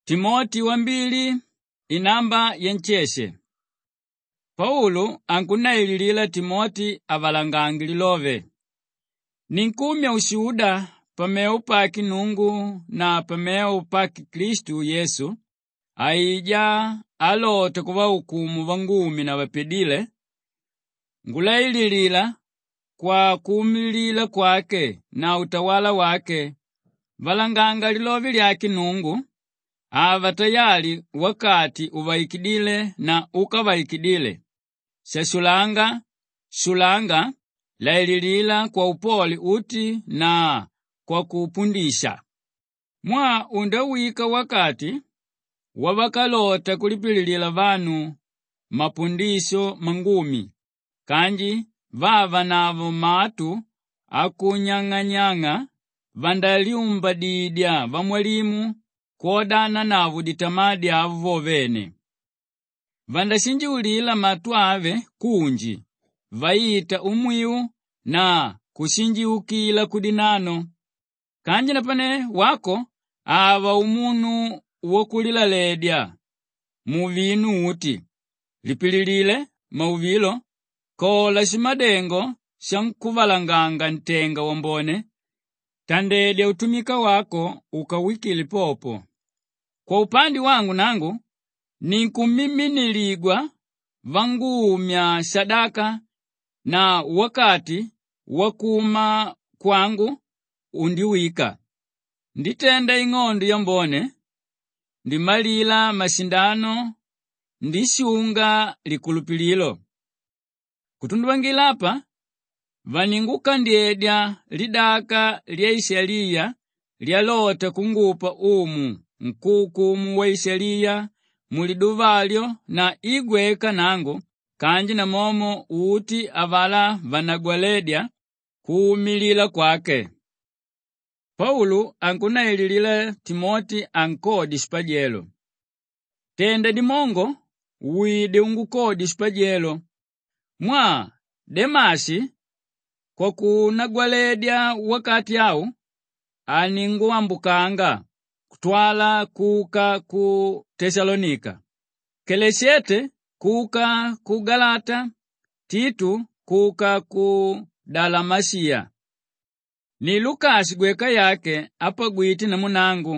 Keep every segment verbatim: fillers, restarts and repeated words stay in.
Timoti wambili inamba yencheshe. Paulo ankunaililila Timoti avalangangi lilove. Ninkumya ushuhuda pameu paki Nungu na pameu paki Kristu Yesu, aija alote kuwa hukumu vangumi na vapedile, ngulaililila kwa kumilila kwake na utawala wake, valanganga lilove lyaki Nungu, ava tayali wakati uvaikidile na ukavaikidile. Seshulanga, shulanga, laililila kwa upoli uti na kwa kupundisha. Mwa undawika wakati, wabakalota kulipililila vanu mapundisho mangumi. Kanji, vava navo matu, akunyang'anyanga, vandaliumba didya vamwalimu, kodana navo ditamadi avo vovene. Vandashinji ulila matu ave kunji, vaita umwiu na kushinji ukila kudinano. Kanji napane wako, ava umunu wokulila ledya, muvinu uti, lipililile, mauvilo, kola shimadengo, shankuvalanganga ntenga wambone, tandedya utumika wako ukawikili popo. Kwa upandi wangu nangu, ninkumiminiligwa vangumya sadaka na wakati wakuma kwangu undiwika. Nditenda ing'ondo yambone, ndimalila mashindano, ndishunga likulupililo. Kutundwangilapa, vaninguka ndiedya lidaka lya Ishalia lyalota kungupa umu mkukumu wa Ishalia muliduvalyo na igweka nangu, kanji na momo uti avala vanagwaledya kuumilila kwake. Paulo ankunaililila Timoti ankodi shipajelo. Tenda dimongo, uide ungukodi shipajelo. Mwa, Demasi, kwa kunagwaledya wakati au, aninguambukanga, kutwala kuka ku Tesalonika. Kelesiete kuka ku Galata, Titu kuka ku Dalamasia. Ni Lukasi gweka yake apa gwiti na munangu.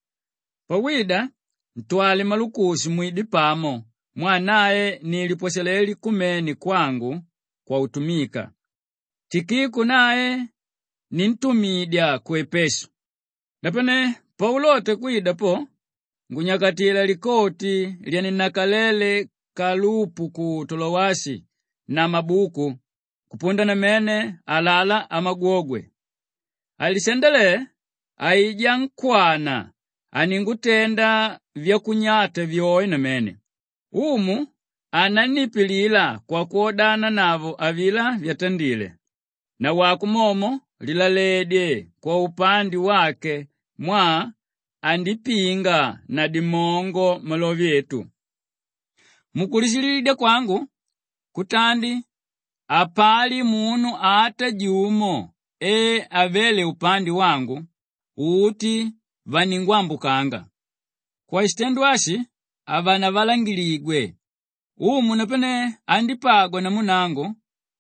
Pawida, ntwale malukusi mwidi pamo, mwanae niliposeleli kumeni kwangu kwa utumika. Tikiku nae nintumidya kwepesu. Napene Paulote kuida po, ngunyakatila likoti lyaninakalele kalupu ku Tolowasi na mabuku, kupunda na mene alala amagwogwe. Alisendele, aija nkwana, aningutenda vya kunyata vyoe na mene. Umu, ananipilila kwa kuodana navo avila vyatandile. Na wakumomo, lilalede kwa upandi wake, mwa andipinga na dimongo malovyetu. Mukulishilide kwangu, kutandi, apali munu ata jumo, e avele upandi wangu, uti vaningwambukanga. Kwa istendwashi, avana valangiligwe. Umu napene andipagwa na munangu,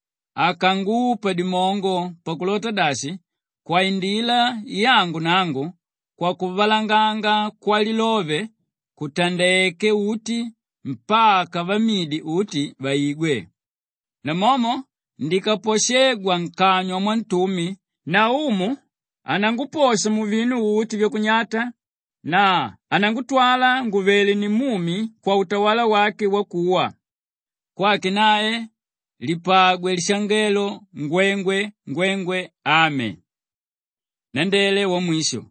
akangupa dimongo pakulota dashi, kwa indila yangu nangu, kwa kuvalanganga kwa lilove, kutandeke uti, mpaka vamidi uti vaigwe. Na momo, ndikaposhegwa nkanywa mwantumi, na umu, ananguposha muvinu uti vya kunyata, na anangutwala nguveli ni mumi kwa utawala wake wakuwa. Kwa kinae, lipagwe lishangelo, ngwengwe, ngwengwe, ame. Nandele wa mwisho.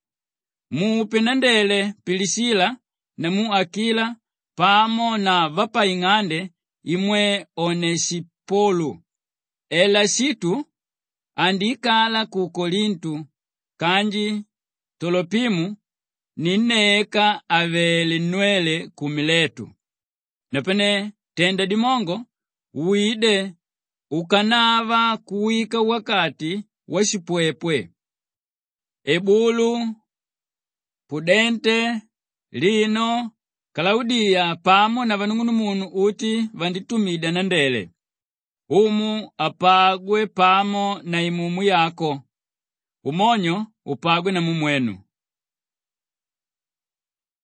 Mupe nandele Pilisila na mu Akila, pamo na vapa ing'ande, imwe Onesipolu. Elasitu, andikala ku Korintu, kanji, Tolopimu, nineka avele nwele kumiletu. Napene, tenda dimongo, uide, ukanava kuwika wakati washipwepwe. Ebulu, Pudente, Lino Kalaudiya pamo na vanung'unumunu uti vanditumida na ndele. Umu apagwe pamo na imumu yako. Umonyo upagwe na mumwenu.